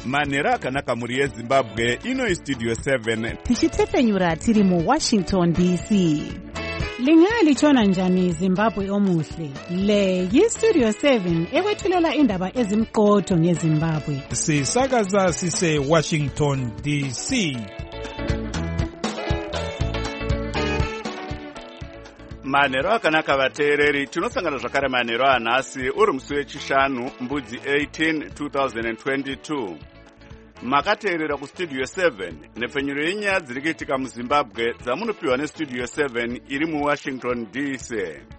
manhero akanaka muri yezimbabwe. Ino Studio 7 tichitefenyura tiri muWashington DC. Lingalitshona njani Zimbabwe omuhle? Le yiStudio 7 ekwethulela indaba ezimqotho ngeZimbabwe. Sisakaza sise Washington DC. manhero akanaka vateereri. Tinosangana zvakare manhero anhasi uri musi wechishanu mbudzi 18 2022. Makateerera kuStudio 7 nepfenyuro yenyaya dziri kuitika muZimbabwe dzamunopiwa neStudio 7 iri muWashington DC.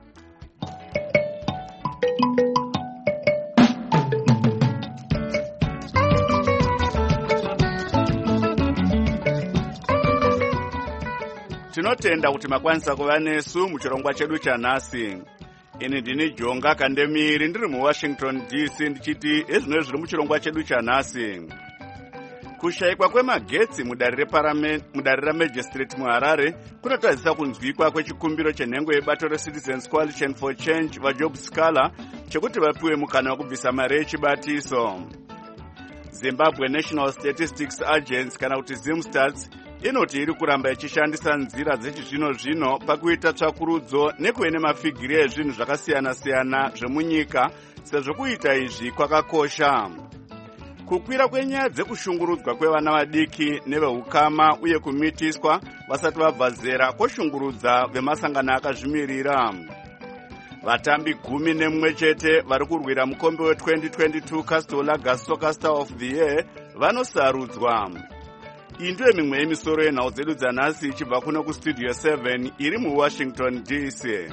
Tinotenda kuti makwanisa kuva nesu muchirongwa chedu chanhasi. Ini ndini Jonga Kandemiri ndiri muWashington DC ndichiti ezvino zviri muchirongwa chedu chanhasi. Kushayikwa kwemagetsi mudare raMagistrate muHarare kunotadzisa kunzwikwa kwechikumbiro chenhengo yebato reCitizens Coalition for Change vaJob Scala chekuti vapiwe mukana wekubvisa mari yechibatiso. Zimbabwe National Statistics Agency kana kuti ZimStats inoti iri kuramba ichishandisa nzira dzechizvino-zvino pakuita tsvakurudzo nekuine mafigiri ezvinhu zvakasiyana-siyana zvemunyika, sezvo kuita izvi kwakakosha. Kukwira kwenyaya dzekushungurudzwa kwevana vadiki neveukama uye kumitiswa vasati vabva zera kwoshungurudza vemasangano akazvimirira. Vatambi 11 chete vari kurwira mukombe we2022 Castor Lager Soccer Star of the Year vanosarudzwa. Iyi ndiyo mimwe yemisoro yenhau dzedu dzanhasi ichibva kuno kuStudio 7 iri muWashington DC.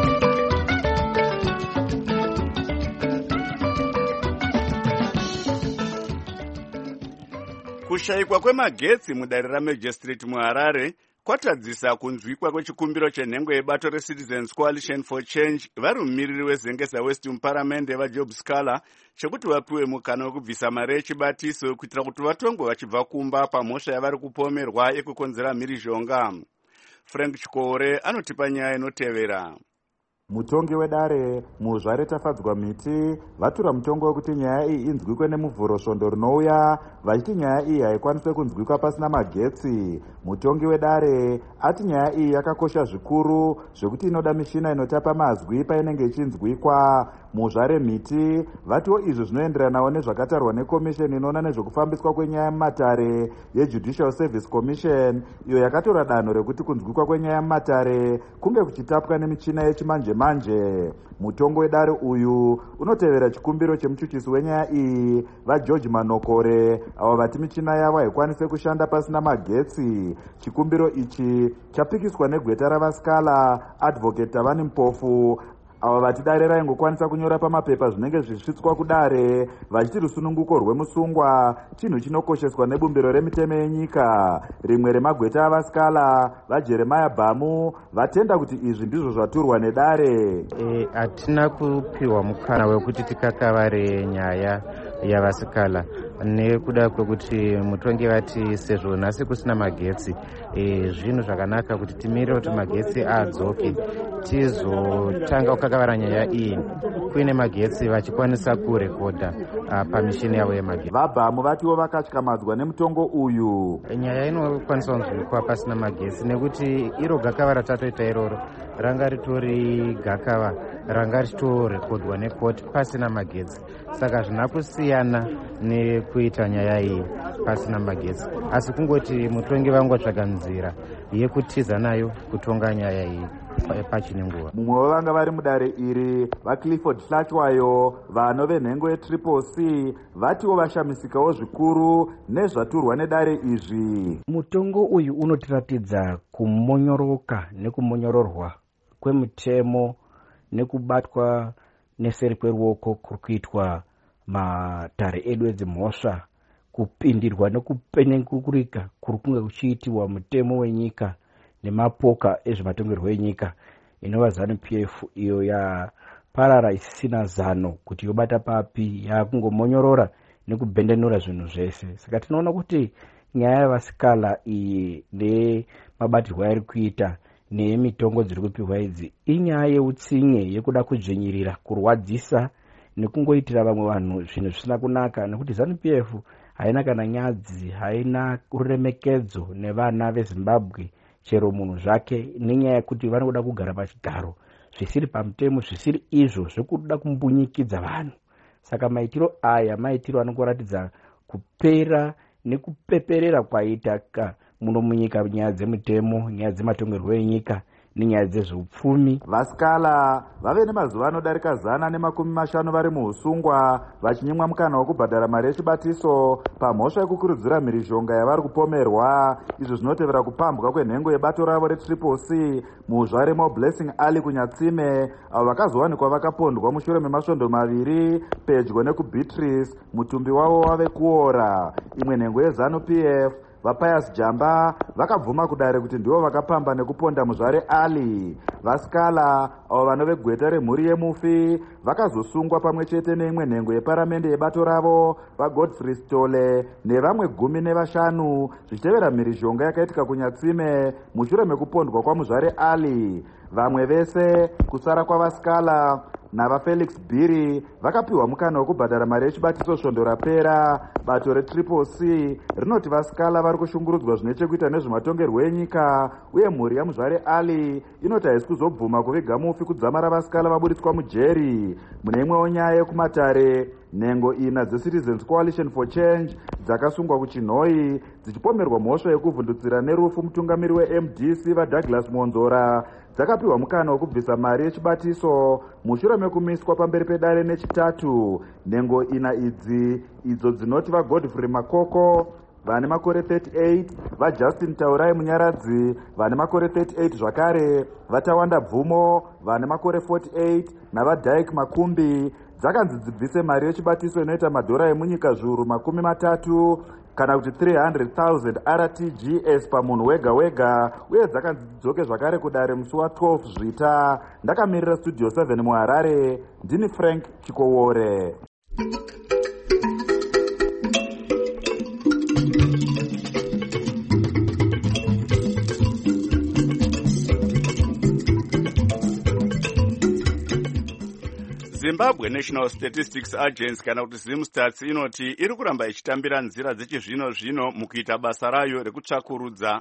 Kushayikwa kwemagetsi mudare raMagistrate muHarare kwatadzisa kunzwikwa kwechikumbiro chenhengo yebato reCitizens Coalition for Change vari mumiriri weZengeza West muparamende vaJob Scala chekuti vapiwe mukana wekubvisa mari yechibatiso kuitira kuti vatongwe vachibva kumba pamhosva yavari kupomerwa yekukonzera mhirizhonga. Frank Chikore anotipa nyaya inotevera. Mutongi wedare muZvare Tafadzwa Miti vatura mutongo wekuti nyaya iyi inzwikwe nemuvhuro svondo rinouya, vachiti nyaya iyi haikwaniswe kunzwikwa pasina magetsi. Mutongi wedare ati nyaya iyi yakakosha zvikuru zvekuti inoda mishina inotapa mazwi painenge ichinzwikwa. muZvare Miti vatiwo izvi zvinoenderanawo nezvakatarwa nekomisheni inoona nezvekufambiswa kwenyaya mumatare yeJudicial Service Commission, iyo yakatora danho rekuti kunzwikwa kwenyaya mumatare kunge kuchitapwa nemichina yechimanje-manje. Mutongo wedare uyu unotevera chikumbiro chemuchuchisi wenyaya iyi vaGeorge Manokore avo vati michina yavo haikwanise kushanda pasina magetsi. Chikumbiro ichi chapikiswa negweta ravaScala Advocate Tavani Mpofu avo vati dare raingokwanisa kunyora pamapepa zvinenge zvisvitswa kudare, vachiti rusununguko rwemusungwa chinhu chinokosheswa nebumbiro remitemo yenyika. Rimwe remagweta avaScala vaJeremiah Bhamu vatenda kuti izvi ndizvo zvaturwa nedare. Hatina kupiwa mukana wekuti tikakavare nyaya yavaScala nekuda kwekuti mutongi vati sezvo nhasi kusina magetsi, zvinhu zvakanaka kuti timirire kuti magetsi adzoke tizotanga kukakavara nyaya iyi kuine magetsi vachikwanisa kurekodha pamishini yavo yemagetsi. VaBhamu vatiwo vakatyamadzwa nemutongo uyu. Nyaya inokwanisa kunzwikwa pasina magetsi nekuti iro gakava ratatoita iroro ranga ritori gakava ranga richitorekodwa nekoti pasina magetsi, saka zvina kusiyana nekuita nyaya iyi pasina magetsi, asi kungoti mutongi vangotsvaga nzira yekutiza nayo kutonga nyaya iyi pachine nguva. Mumwe wevanga vari mudare iri vaClifford Hlachwayo vano venhengo yeTriple C vatiwo vashamisikawo zvikuru nezvaturwa nedare izvi. Mutongo uyu unotiratidza kumonyoroka nekumonyororwa kwemutemo nekubatwa neseri kweruoko kuri kuitwa matare edu edzimhosva, kupindirwa nekupenekurika kuri kunge kuchiitiwa mutemo wenyika nemapoka ezvematongerwo enyika inova ZANU-PF, iyo yaparara isisina zano kuti yobata papi, yakungomonyorora nekubhendenura zvinhu zvese. Saka tinoona kuti nyaya yavaScala iyi nemabatirwo ayiri kuita nemitongo dziri kupiwa idzi inyaya yeutsinye yekuda kudzvinyirira, kurwadzisa nekungoitira vamwe vanhu zvinhu zvisina kunaka, nekuti ZANU-PF haina kana nyadzi, haina ruremekedzo nevana vezimbabwe chero munhu zvake, nenyaya yekuti vanoda kugara pachigaro zvisiri pamutemo, zvisiri izvo zvekuda kumbunyikidza vanhu. Saka maitiro aya maitiro anongoratidza kupera nekupeperera kwaitaka muno munyika, nyaya dzemutemo, nyaya dzematongerwo enyika nenyaya dzezveupfumi. Vasikala vave nemazuva anodarika 150 vari muusungwa vachinyimwa mukana wokubhadhara mari yechibatiso pamhosva yekukurudzira mhirizhonga yavari kupomerwa. Izvo zvinotevera kupambwa kwenhengo yebato ravo retriple C muuzva Mo Blessing Ali kunyatsime, avo vakazowanikwa vakapondwa mushure memasvondo maviri pedyo nekuBeatrice, mutumbi wavo wave kuora. Imwe nhengo yeZanu PF vaPius Jamba vakabvuma kudare kuti ndivo vakapamba nekuponda muzvare Ali. Vasikala avo vanove gweta remhuri yemufi vakazosungwa pamwe chete neimwe nhengo yeparamende yebato ravo vaGodfrey Stole nevamwe 15 zvichitevera mhirizhonga yakaitika kunyatsime mushure mekupondwa kwamuzvare Ali. Vamwe vese kusara kwavasikala navaFelix Biri vakapiwa mukana wokubhadhara mari yechibatiso svondo rapera. Bato retriple C rinoti vasikala vari kushungurudzwa zvine chekuita nezvematongerwo enyika, uye mhuri yamuzvare Ali inoti haisi kuzobvuma kuviga mufi kudzamara vasikala vabudiswa mujeri. Mune imwewo nyaya yekumatare, nhengo ina dzeCitizens Coalition for Change dzakasungwa kuchinhoi dzichipomerwa mhosva yekuvhundutsira nerufu mutungamiri weMDC vaDouglas Monzora dzakapiwa mukana wokubvisa mari yechibatiso mushure mekumiswa pamberi pedare nechitatu. Nhengo ina idzi idzo dzinoti vaGodfrey Makoko vane makore 38, vaJustin Taurai Munyaradzi vane makore 38 zvakare, vaTawanda Bvumo vane makore 48 navaDyke Makumbi dzakanzi dzibvise mari yechibatiso inoita madhora emunyika zviuru 30 kana kuti 300,000 RTGS pamunhu wega wega, uye dzakanzi dzidzoke zvakare kudare musi wa12 Zvita. Ndakamirira Studio 7 muHarare, ndini Frank Chikowore. Zimbabwe National Statistics Agency kana kuti Zimstats inoti iri kuramba ichitambira nzira dzechizvino-zvino mukuita basa rayo rekutsvakurudza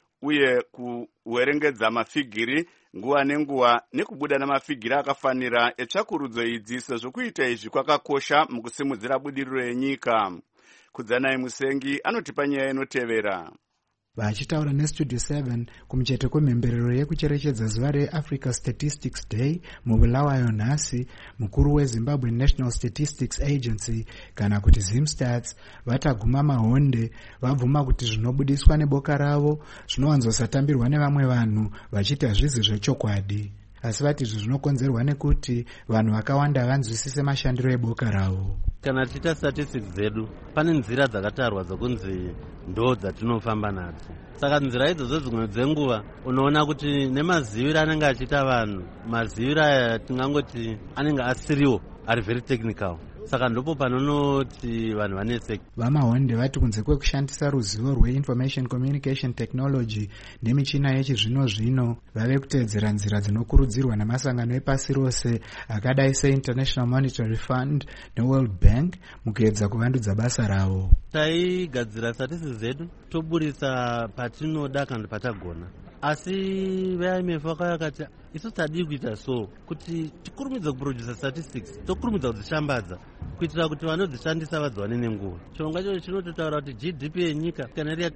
uye kuwerengedza mafigiri nguva nenguva nekubuda namafigiri akafanira etsvakurudzo idzi, sezvo kuita izvi kwakakosha mukusimudzira budiriro yenyika. Kudzanai Musengi anotipa nyaya inotevera. Vachitaura neStudio 7 kumucheto kwemhemberero yekucherechedza zuva reAfrica Statistics Day mubulawayo nhasi, mukuru weZimbabwe National Statistics Agency kana kuti Zimstats vataguma mahonde vabvuma kuti zvinobudiswa neboka ravo zvinowanzosatambirwa nevamwe vanhu vachiita zvizi zvechokwadi, asi vati izvi zvinokonzerwa nekuti vanhu vakawanda vanzwisise mashandiro eboka ravo. Kana tichita statistics dzedu pane nzira dzakatarwa dzokunzi ndo dzatinofamba nadzo. Saka nzira idzodzo dzimwe dzenguva unoona kuti nemaziviro anenge achiita vanhu, maziviro aya tingangoti anenge asiriwo, ari very technical. Saka ndopo panonoti vanhu vaneseka. Vamahonde vati kunze kwekushandisa ruzivo rweinformation communication technology nemichina yechizvino-zvino, vave kuteedzera nzira dzinokurudzirwa namasangano epasi rose akadai seInternational Monetary Fund neWorld Bank mukuedza kuvandudza basa ravo. Taigadzira statistics zedu toburisa patinoda kana patagona, asi veIMF vakati isu tadi kuita so kuti tikurumidza kuproduce statistics, tokurumidza kudzishambadza kuitira kuti vanodzishandisa vadziwane nenguva. Chirongwa chacho chinototaura kuti GDP yenyika kana iri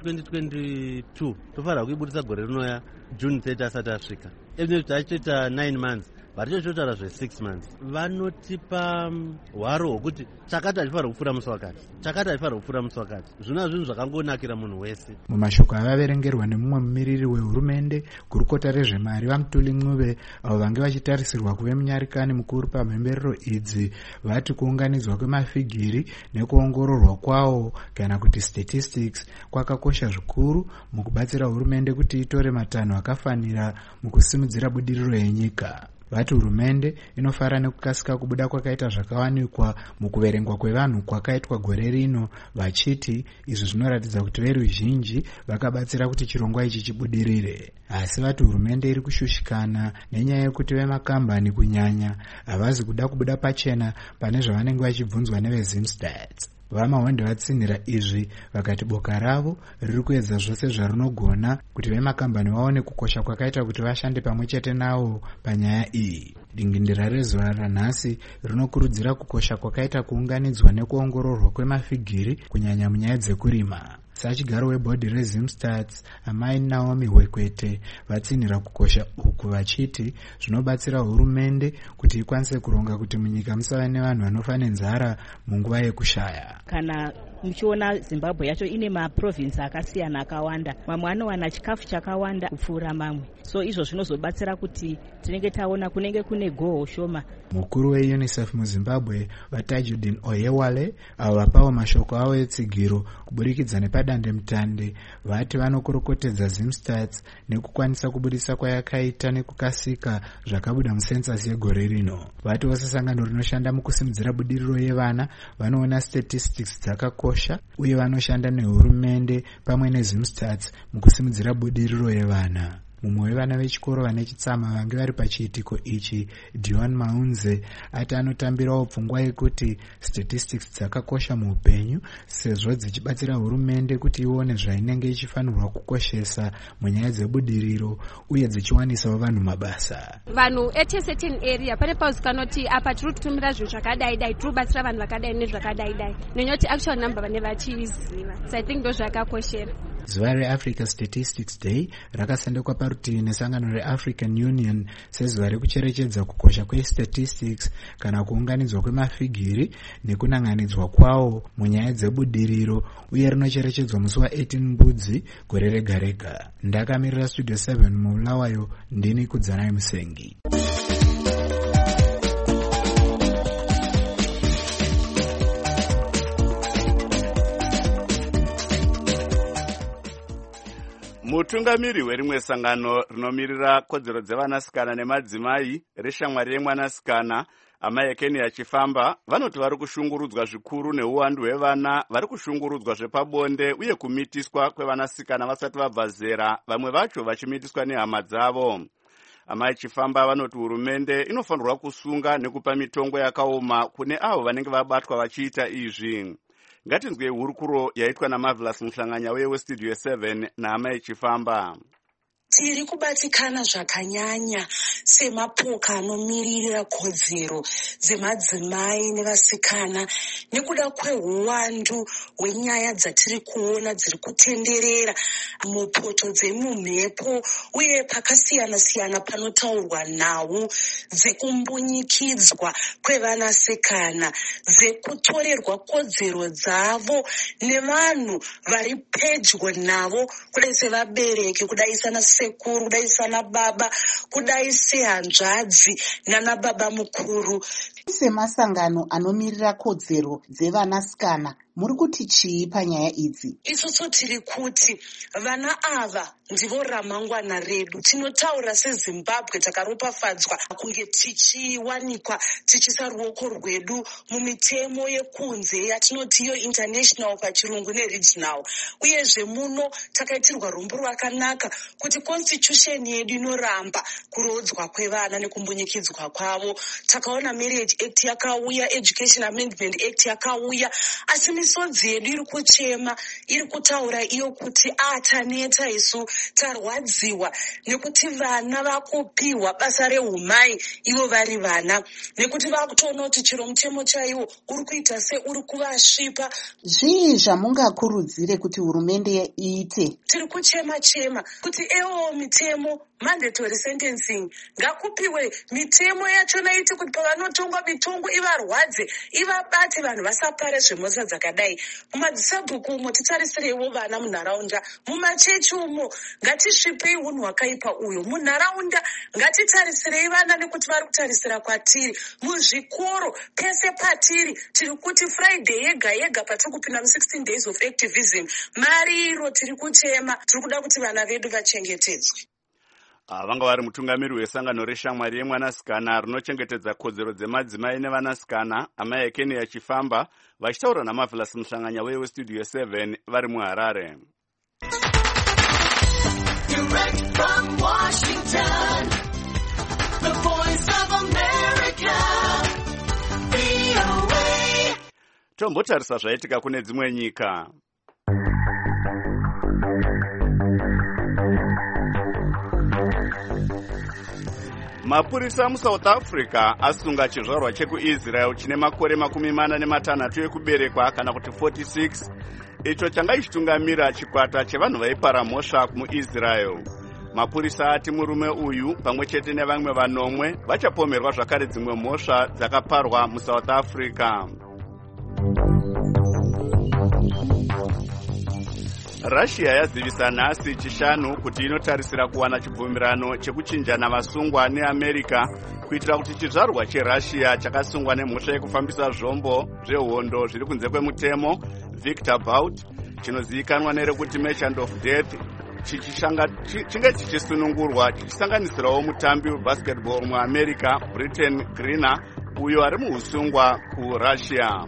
ya2022 tofanira kuibudisa gore rinouya June 30 asati asvika. Even if tachitoita 9 months varicho chotaura zve6 months. Vanotipa hwaro hwokuti chakati achifanira kupfuura musi wakati, chakati achifanira kupfuura musi wakati. Zvona zvinhu zvakangonakira munhu wese. Mumashoko avaverengerwa nemumwe mumiriri wehurumende, gurukota rezvemari vaMutuli Ncube, avo vange vachitarisirwa kuve munyarikani mukuru pamhemberero idzi, vati kuunganidzwa kwemafigiri nekuongororwa kwawo kana kuti statistics kwakakosha zvikuru mukubatsira hurumende kuti itore matanho akafanira mukusimudzira budiriro yenyika. Vati hurumende inofara nekukasika kubuda kwakaita zvakawanikwa mukuverengwa kwevanhu kwakaitwa gore rino, vachiti izvi zvinoratidza kuti veruzhinji vakabatsira kuti chirongwa ichi chibudirire. Asi vati hurumende iri kushushikana nenyaya yekuti vemakambani kunyanya havazi kuda kubuda pachena pane zvavanenge vachibvunzwa neveZimstats. vamahonde vatsinhira izvi vakati boka ravo riri kuedza zvose zvarinogona kuti vemakambani vaone kukosha kwakaita kuti vashande pamwe chete navo panyaya iyi. Dingindira rezuva ranhasi rinokurudzira kukosha kwakaita kuunganidzwa nekuongororwa kwemafigiri kunyanya munyaya dzekurima. Sachigaro webhodhi rezimstats amai Naomi Hwekwete vatsinhira kukosha uku vachiti zvinobatsira hurumende kuti ikwanise kuronga kuti munyika musava nevanhu vanofa nenzara munguva yekushaya. Kana muchiona Zimbabwe yacho ine maprovinsi akasiyana akawanda, mamwe anowana chikafu chakawanda kupfuura mamwe, so izvo zvinozobatsira kuti tinenge taona kunenge kune goho shoma. Mukuru weUNICEF muZimbabwe vaTajuddin Oyewale avo vapawo mashoko avo etsigiro kuburikidza nepadande mutande vati vanokorokotedza Zimstats nekukwanisa kubudisa kwayakaita nekukasika zvakabuda musensasi yegore rino. Vati vose sangano rinoshanda mukusimudzira budiriro yevana vanoona statistics dzakakosha uye vanoshanda nehurumende pamwe neZimstats mukusimudzira budiriro yevana. Mumwe wevana vechikoro vane chitsama vange vari pachiitiko ichi, Dion Maunze, ati anotambirawo pfungwa yekuti statistics dzakakosha muupenyu sezvo dzichibatsira hurumende kuti ione zvainenge ichifanirwa kukoshesa munyaya dzebudiriro uye dzichiwanisawo vanhu mabasa. Vanhu at a certain area pane pauzikanoti apa tiri kutumira zvinhu zvakadai dai, tiri kubatsira vanhu vakadai nezvakadai dai, nenyoti actual number vane vachiiziva. So I think ndo zvakakoshera. Zuva reAfrica Statistics Day rakasandekwa parutivi nesangano reAfrican Union sezuva rekucherechedza kukosha kwestatistics kana kuunganidzwa kwemafigiri nekunanganidzwa kwawo munyaya dzebudiriro uye rinocherechedzwa musi wa18 Mbudzi gore rega rega. Ndakamirira Studio 7 muulawayo ndini Kudzanai Musengi. Mutungamiri werimwe sangano rinomirira kodzero dzevanasikana nemadzimai reshamwari yemwanasikana amai Kenya Chifamba vanoti vari kushungurudzwa zvikuru neuwandu hwevana vari kushungurudzwa zvepabonde uye kumitiswa kwevanasikana vasati vabva zera, vamwe vacho vachimitiswa nehama dzavo. Amai Chifamba vanoti hurumende inofanirwa kusunga nekupa mitongo yakaoma kune avo vanenge vabatwa vachiita izvi. Ngatinzwe hurukuro yaitwa naMarvelous Muhlanganya weStudio 7 naamai Chifamba. Tiri kubatikana zvakanyanya semapoka anomirira kodzero dzemadzimai nevasikana nekuda kwehuwandu hwenyaya dzatiri kuona dziri kutenderera mupoto dzemumhepo uye pakasiyana siyana panotaurwa nhau dzekumbunyikidzwa kwevanasikana, dzekutorerwa kodzero dzavo nevanhu vari pedyo navo, kudai sevabereki, kudai sana sekuru, kudai sana baba, kudai sehanzvadzi nana baba mukuru. Semasangano anomirira kodzero dzevanasikana, muri kuti chii panyaya idzi? Isusu tiri kuti vana ava ndivo ramangwana redu. Tinotaura seZimbabwe takaropafadzwa kunge tichiwanikwa tichisa ruoko rwedu mumitemo yekunze yatinoti iyo international pachirungu neregional. Uyezve muno takaitirwa rumbu rwakanaka kuti constitution yedu inoramba kurodzwa kwevana nekumbunyikidzwa kwavo. Takaona Marriage Act yakauya, Education Amendment Act yakauya, asi misodzi yedu iri kuchema, iri kutaura iyo kuti taneta isu tarwadziwa nekuti vana vakupiwa basa rehumai ivo vari vana, nekuti vakutoona kuti chiro mutemo chaiwo uri kuita uri kuvasvipa. Zvii zvamungakurudzire kuti hurumende iite? Tiri kuchema kuti mitemo mandatory sentencing ngakupiwe mitemo yachona iti kuti pavanotongwa mitongo ivarwadze, ivabate vanhu vasapare zvemhosva dzakadai. Mumadzisabhuku umo titarisireiwo vana munharaunda, mumachechi umo ngatisvipei unhu hwakaipa uyo, munharaunda ngatitarisirei vana nekuti vari kutarisira kwatiri, muzvikoro pese patiri tiri kuti Friday yega yega patiri kupinda mu16 days of activism mariro tiri kuchema, tiri kuda kuti vana vedu vachengetedzwe. Vanga vari mutungamiri wesangano reshamwari yemwanasikana rinochengetedza kodzero dzemadzimai nevanasikana amai Kenya Chifamba vachitaura naMarvelous Muhlanganya weStudio 7 vari muHarare. Direct from Washington, the voice of America, VOA. Tombotarisa zvaitika kune dzimwe nyika. Mapurisa muSouth Africa asunga chizvarwa chekuIsrael chine makore 46 ekuberekwa kana kuti 46, icho changa chichitungamira chikwata chevanhu vaipara mhosva muIsrael. Mapurisa ati murume uyu pamwe chete nevamwe vanomwe vachapomerwa zvakare dzimwe mhosva dzakaparwa muSouth Africa. Russia yazivisa nhasi chishanu kuti inotarisira kuwana chibvumirano chekuchinjana vasungwa neAmerica kuitira kuti chizvarwa cheRussia chakasungwa nemhosva yekufambisa zvombo zvehondo zviri kunze kwemutemo Victor Bout chinozivikanwa nerekuti Merchant of Death chinge chichisunungurwa chichisanganisirawo mutambi webasketball muAmerica Britain Griner uyo ari muusungwa kuRussia.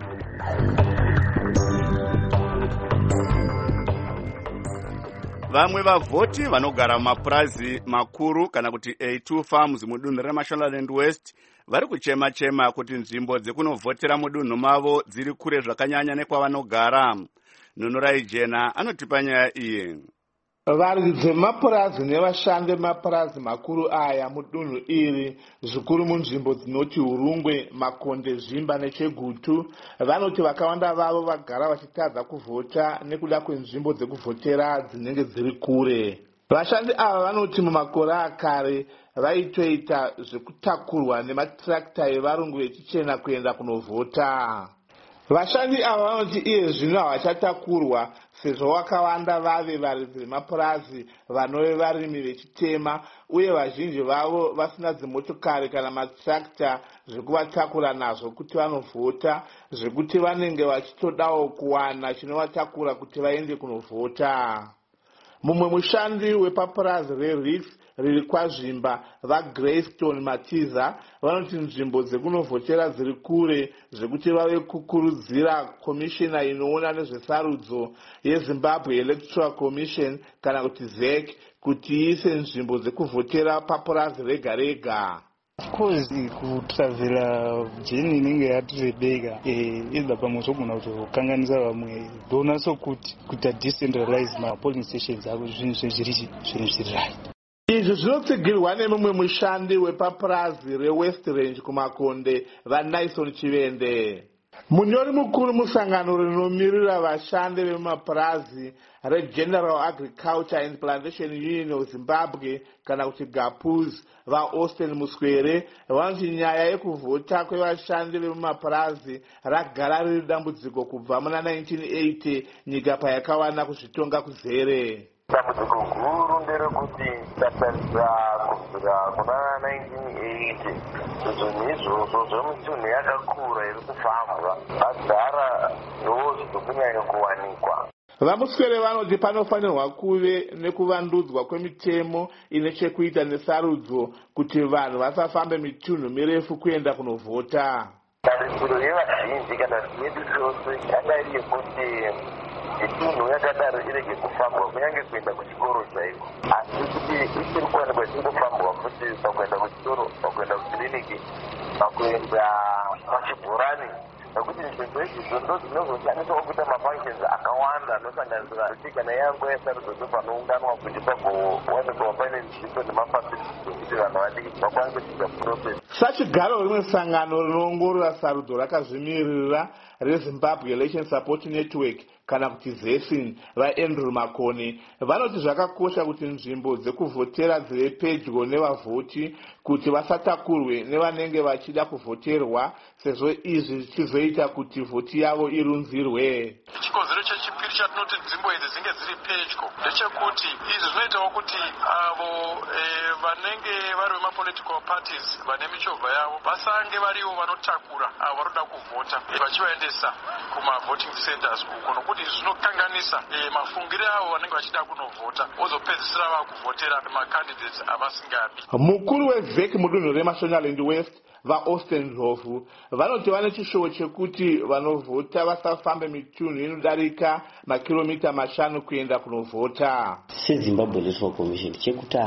Vamwe vavhoti vanogara mumapurazi makuru kana kuti A2 farms mudunhu reMashonaland West vari kuchema-chema kuti nzvimbo dzekunovhotera mudunhu mavo dziri kure zvakanyanya nekwavanogara. Nunurai Jena anotipa nyaya iyi. Varidzi vemapurazi nevashandi vemapurazi makuru aya mudunhu iri zvikuru munzvimbo dzinoti Hurungwe, Makonde, Zvimba neChegutu vanoti vakawanda vavo vagara vachitadza kuvhota nekuda kwenzvimbo dzekuvhotera dzinenge dziri kure. Vashandi ava vanoti mumakore akare vaitoita zvekutakurwa nematirakita evarungu vechichena kuenda kunovhota. Vashandi ava vanoti iye zvino havachatakurwa sezvo vakawanda vave varidzi vemapurazi vanove varimi vechitema uye vazhinji vavo vasina dzimotokari kana matirakita zvekuvatakura nazvo kuti vanovhota, zvekuti vanenge vachitodawo kuwana chinovatakura kuti vaende kunovhota. Mumwe mushandi wepapurazi reRix riri kwaZvimba vaGreystone Matiza vanoti nzvimbo dzekunovhotera dziri kure zvekuti vave kukurudzira komishina inoona nezvesarudzo yeZimbabwe Electoral Commission kana kuti ZEC kuti iise nzvimbo dzekuvhotera papurazi rega rega. Of course, kutravela jeni inenge yati rebeka ida pamwe zvogona kuzokanganisa vamwe donaso kuti kuita decentralize mapolling stations avo zvinhu zviri right. Izvi zvinotsigirwa nemumwe mushandi wepapurazi reWest Range kuMakonde vaNyson Chivende. Munyori mukuru musangano rinomirira vashandi vemapurazi reGeneral Agriculture and Plantation Union of Zimbabwe kana kuti GAPUZ vaAustin Muswere vanoti nyaya yekuvhota kwevashandi vemapurazi ragara riri dambudziko kubva muna 1980 nyika payakawana kuzvitonga kuzere. Dambudziko guru nderekuti tatarisa kubvira kuna 1980 zvinhu izvozvo zvemutunhu yakakura iri kufambwa agara ndozviri kunyanya kuwanikwa. Vamuswere vanoti panofanirwa kuve nekuvandudzwa kwemitemo ine chekuita nesarudzo kuti vanhu vasafambe mitunhu mirefu kuenda kunovhota. Tarisiro yevazhinji kana yedu chose yadai yekuti mitunhu yakadaro irege kufambwa kunyange kuenda kuchikoro chaiko, asi kuti ichiri kuwanikwa ichingofambwa futi pakuenda kuchikoro, pakuenda kukiriniki, pakuenda pachibhorani, nekuti nzvimbo izvizvo ndo dzinozoshandiswa kuita mafunctions akawanda anosanganisira kuti kana yango yesarudzo panounganwa kuti pagowanikwa paine nzvimbo nemafasilities ekuti vanhu vadiki vakwanise kuita process. Sachigaro rimwe sangano rinoongorora sarudzo rakazvimirira reZimbabwe Election Support Network kana kuti ZESIN vaAndrew Makone vanoti zvakakosha kuti nzvimbo dzekuvhotera dzive pedyo nevavhoti kuti vasatakurwe nevanenge vachida kuvhoterwa sezvo izvi zvichizoita kuti vhoti yavo irunzirwe. Chikonzero chechipiri chatinoti nzvimbo idzi dzinge dziri pedyo ndechekuti izvi zvinoitawo kuti avo vanenge vari vemapolitical parties vane michovha yavo vasange varivo vanotakura avo vanoda kuvhota vachivaendesa kumavoting centers uko, nokuti zvinokanganisa mafungiro avo vanenge vachida kunovhota vozopedzisira vakuvhotera macandidates avasingadi. Mukuru weZEC mudunhu reMashonaland West vaAustin Ndlovu vanoti vane chishowo chekuti vanovhota vasafambe mitunhu inodarika makilomita 5 kuenda kunovhota. SeZimbabwe Electoral Commission chekutanga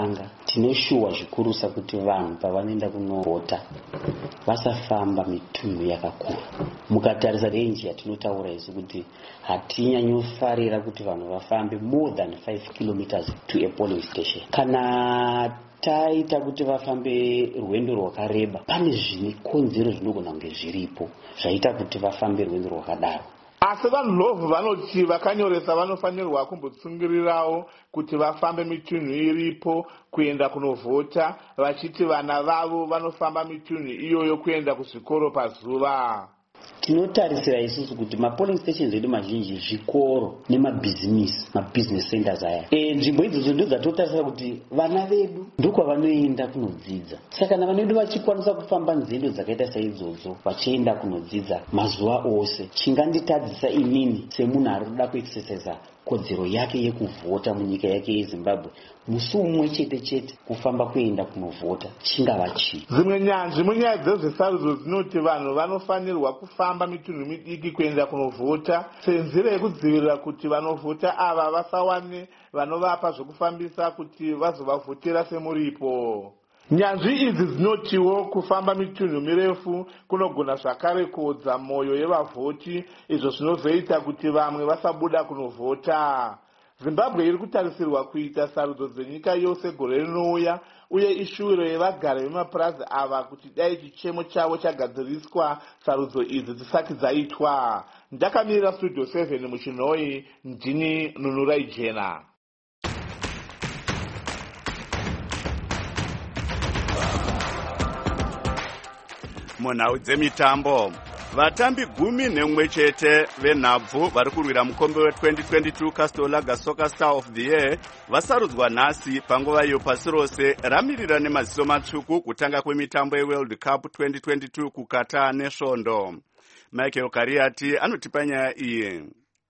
tinoshuwa zvikurusa kuti vanhu pavanoenda kunovhota vasafamba mitunhu yakakura. Mukatarisa renji yatinotaura isu kuti hatinyanyofarira kuti vanhu vafambe more than 5 kilometers to a polling station. Kana taita kuti vafambe rwendo rwakareba, pane zvikonzero zvinogona kunge zviripo zvaita kuti vafambe rwendo rwakadaro. Asi vanhu lovhu vanoti vakanyoresa vanofanirwa kumbotsungirirawo kuti vafambe mitunhu iripo kuenda kunovhota, vachiti vana vavo vanofamba mitunhu iyoyo kuenda kuzvikoro pazuva. Tinotarisira isusu kuti mapolling stations edu mazhinji zvikoro nemabhizinisi, mabusiness centers aya. Nzvimbo idzodzo ndidzo dzatotarisira kuti vana vedu ndokwavanoenda kunodzidza. Saka kana vana vedu vachikwanisa kufamba nzendo dzakaita saidzodzo vachienda kunodzidza mazuva ose, chinganditadzisa inini semunhu ari kuda kuexercisa kodzero yake yekuvhota munyika yake yeZimbabwe, musi umwe chete chete kufamba kuenda kunovhota chingava chii. Dzimwe nyanzvi munyaya dzezvesarudzo dzinoti vanhu vanofanirwa kufamba mitunhu midiki kuenda kunovhota senzira yekudzivirira kuti vanovhota ava vasawane vanovapa zvokufambisa kuti vazovavhotera semuripo. Nyanzvi idzi dzinotiwo kufamba mitunhu mirefu kunogona zvakare kuodza mwoyo yevavhoti, izvo zvinozoita kuti vamwe vasabuda kunovhota. Zimbabwe iri kutarisirwa kuita sarudzo dzenyika yose gore rinouya, uye ishuviro yevagari vemapurazi ava kuti dai chichemo chavo chagadziriswa sarudzo idzi dzisati dzaitwa. Ndakamirira Studio 7 muChinoi, ndini Nunurai Jena. Munhau dzemitambo, vatambi 11 chete venhabvu vari kurwira mukombe we2022 Castor Lager Soccer Star of the Year vasarudzwa nhasi panguva iyo pasi rose ramirira nemaziso matsvuku kutanga kwemitambo yeWorld Cup 2022 kuKatar nesvondo. Michael Kariati anotipa nyaya iyi.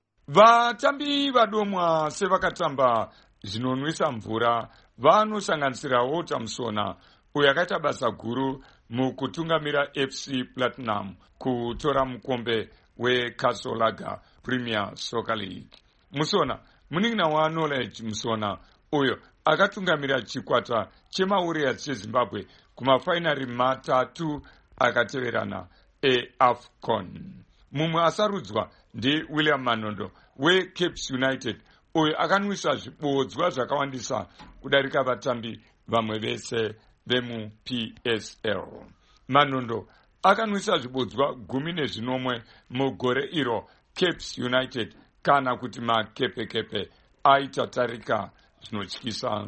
Vatambi vadomwa sevakatamba zvinonwisa mvura vanosanganisira Walter Musona, uyo akaita basa guru mukutungamira FC Platinum kutora mukombe weCastor Lager Premier Soccer League. Musona, munin'ina waKnowledge Musona, uyo akatungamira chikwata chemaWarriors cheZimbabwe kumafainari matatu akateverana eAFCON. Mumwe asarudzwa ndiWilliam Manondo weCape United, uyo akanwisa zvibodzwa zvakawandisa kudarika vatambi vamwe vese vemuPSL. Manondo akanwisa zvibodzwa 14 mugore iro Cape United, kana kuti makepekepe aita tarika zvinotyisa.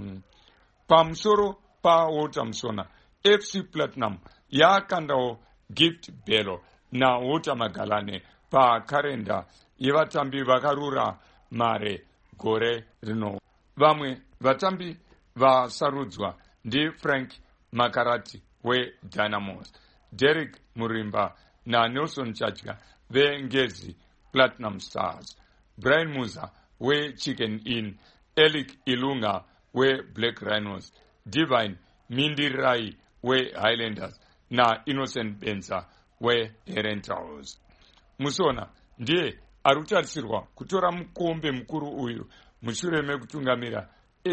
Pamusoro paWalter Musona, FC Platinum yakandawo Gift Bello naWalter Magalane pakarenda yevatambi vakarura mare gore rino. Vamwe vatambi vasarudzwa ndi Frank Makarati weDynamos, Derek Murimba naNelson Chachka veNgezi Platinum Stars, Brian Musa weChicken Inn, Elik Ilunga weBlack Rhinos, Divine Mindirai weHighlanders na Innocent Benza weHerentals. Musona ndiye ari kutarisirwa kutora mukombe mukuru uyu mushure mekutungamira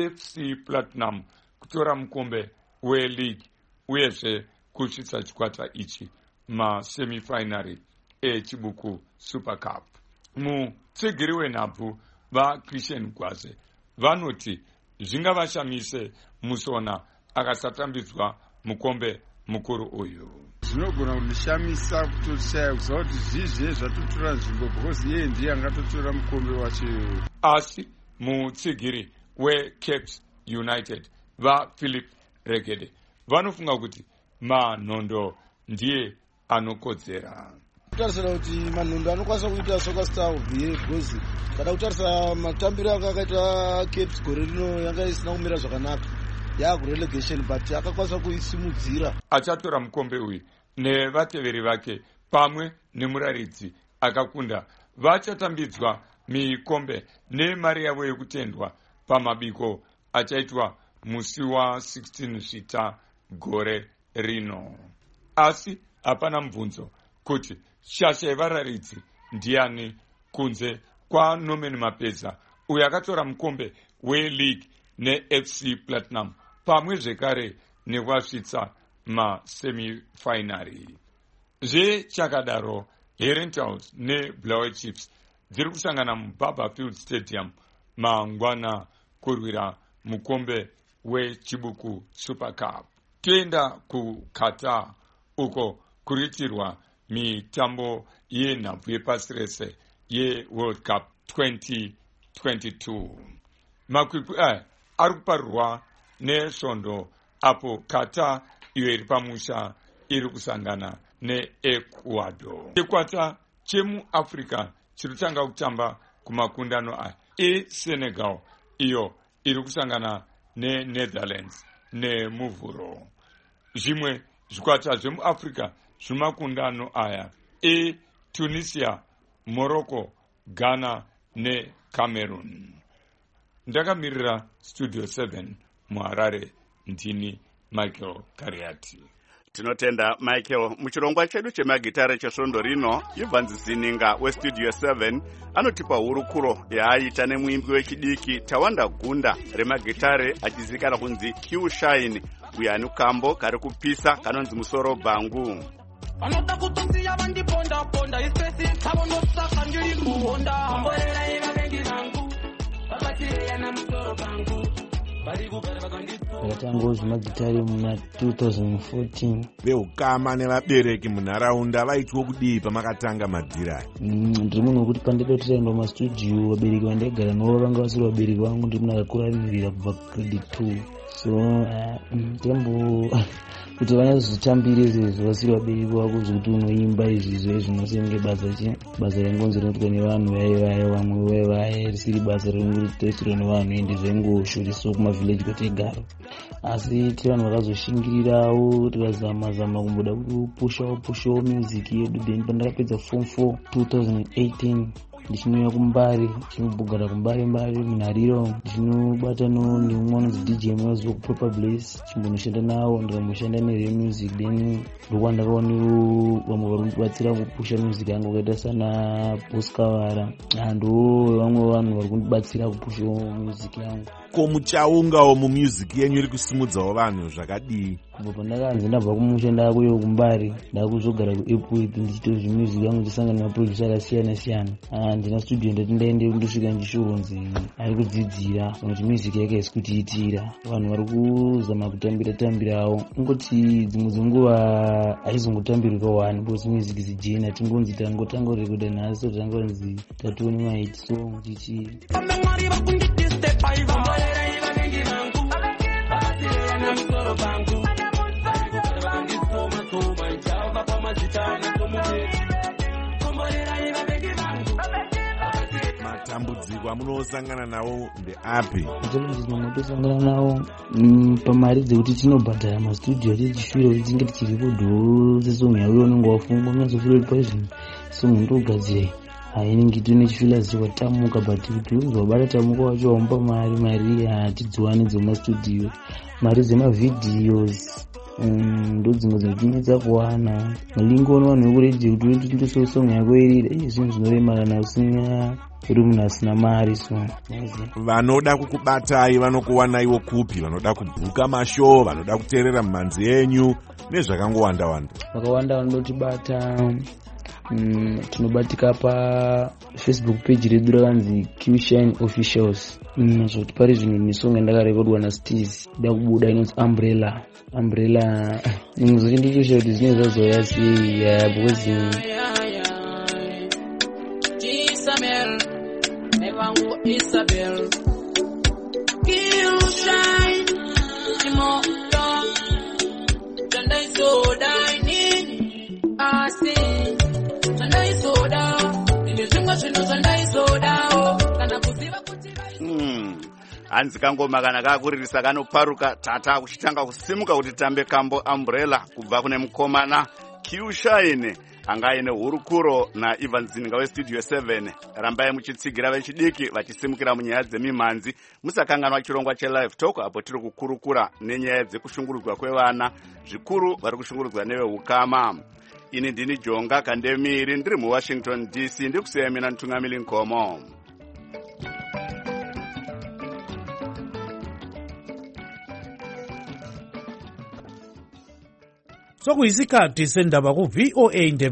FC Platinum kutora mukombe weLeague uyezve kusvitsa chikwata ichi masemifinary echibuku Super Cup. Mutsegeri wenhabvu vaChristian Gwaze vanoti zvingavashamise Musona akasatambidzwa mukombe mukuru uyu. Zvinogona kundishamisa kutoshaya kuziva kuti zvizve zvatotora nzvimbo because iye ndiye angatotora mukombe wacho. Asi mutsegeri weCape United vaPhilip Regede vanofunga kuti Manondo ndiye anokodzera. Kutarisira kuti Manondo anokwanisa kuita Soccer Star of the Year because kada kutarisa matambiro akaita Cape gore rino yanga isina kumira zvakanaka, yakurelegation but akakwanisa kuisimudzira. Achatora mukombe uyu nevateveri vake pamwe nemuraridzi akakunda vachatambidzwa mikombe nemari yavo yekutendwa pamabiko achaitwa musi wa16 Svita gore rino. Asi hapana mubvunzo kuti shasha yevararidzi ndiani kunze kwaNorman Mapeza uyo akatora mukombe weLeague neFC Platinum pamwe zvekare nekwasvitsa masemifinary. Zvechakadaro, Herentals neBlaue Chiefs dziri kusangana muBarbourfield Stadium mangwana kurwira mukombe wechibuku Super Cup. Toenda kuQatar uko kuriitirwa mitambo yenhabvu yepasi rese yeWorld Cup 2022. Makwikwi ari kuparurwa nesvondo apo Qatar iyo iri pamusha iri kusangana neEcuador. Chikwata chemuAfrica chiri kutanga kutamba kumakundano aya eSenegal iyo iri kusangana neNetherlands nemuvhuro. Zvimwe zvikwata zvemuAfrica zvemakundano aya eTunisia, Morocco, Ghana neCameroon. Ndakamirira Studio 7 muHarare, ndini Michael Kariati. Tinotenda Michael. Muchirongwa chedu chemagitare chesvondo rino, Ivan Zininga weStudio 7 anotipa hurukuro yaaita nemuimbi wechidiki Tawanda Gunda remagitare achizikana kunzi Q Shine, uyo ane kambo kari kupisa kanonzi Musoro Bangu. Anoda kutonziya vandiponda ponda ispesi kavonosaka ndiri muhonda amborera iva vengi vangu vapatireya namusoro bangu vakatanga zvemagitare muna 2014. Veukama nevabereki munharaunda vaitwa kudii pamakatanga madhira? Ndiri munhu wekuti pandida kuti taenda mumastudio vabereki vandaigara navo vanga vasiri vabereki vangu, ndiri munhu akakuraririra kubva grade 2. So tembo kuti vanyazozvitambire izvezvo vasiri vabereki vako zvekuti unoimba izvizvo zvinosenge basa rengonzi rinoitwa nevanhu vaivaya vamwe vaivaya risiri basa rinongoritoitirwa nevanhu ende zvaingoshoresawo kumavhileji kwatigara. Asi tiri vanhu vakazoshingirirawo tikazama kumboda kupushawo music yedu. Then pandakapedza form 4 2018 ndichinouya kuMbare, ndichinobhugara kuMbare munhariro, ndichinobata nemumwe anonzi DJ Mwaziwa kuProper Blaze, chimbonoshanda nawo, ndikamushanda neRemusic. Then ndokwandakaona vamwe vari kundibatsira kupusha music yangu vakaita sana Boskavara, ndo vamwe vanhu vari kundibatsira kupusha music yangu. Ko muchaungawo mumusic yenyu iri kusimudzawo vanhu zvakadii? Kubva pandakanzi ndabva kumusha ndakuyo kuMbare ndakuzogara kuEpwith ndichita zvemusic yangu ndichisangana nemaproducer akasiyana-siyana. Ndina studio ndati ndaende kundosvika ndichironzi ari kudzidzira kuti music yake haisi kutiitira, vanhu vari kuzama kutambirawo. Ingoti dzimwe dzenguva haizongotambirwi kawani because music zijena, tingonzi tangotanga kurekoda nhasi tangonzi tatione mahit song tichiri matambudziko amunosangana nawo ndeapi? Matambudziko amunotosangana nawo pamari dzekuti tinobhadhara mastudio tichifira kuti tinge tichirekodhawo sesong yavo unenge wafunga unazofira kuti paizvino song ndogadzira inenge tine chifila zichikatamuka, but kuti uzobata tamuka wacho wamupa mari hatidziwani dzemastudio. Mari dzemavidhiyos ndo dzimwe dzinotinetsa kuwana. Mulingo uno vanhu vekuredio kuti tindoso song yako irira zvinhu zvinoremara nausina uri munhu asina mari. So vanoda kukubatai vanokuwanaiwo kupi? Vanoda kubhuka mashow, vanoda kuteerera mumhanzi yenyu nezvakangowanda-wanda? vakawanda vanotibata. Tinobatika paFacebook page redu rakanzi Q Shine Officials. Zvoti pari zvino nesong yandakarekodwa naSteez da kubuda inonzi Umbrella. Nimuzoti ndichosha kuti zvinenge zvazoya sei because Isabel Q Shine Timoto Tandai soda ini Asi Tandai soda Nilizunga shino tandai soda Kana kuziva kutiba hanzi kangoma kana kakuririsa kanoparuka tata kuchitanga kusimuka kuti tambe kambo Umbrella kubva kune mukomana Q Shine angaine hurukuro naIvan Zininga weStudio 7. Rambai muchitsigira vechidiki vachisimukira munyaya dzemimhanzi. Musakanganwa chirongwa cheLive Talk apo tiri kukurukura nenyaya dzekushungurudzwa kwevana, zvikuru vari kushungurudzwa neveukama. Ini ndini Jonga Kandemiri ndiri muWashington DC ndikusiya mina Ntungamili Nkomo. sokuyisikhathi sendaba ku-VOA Indebe.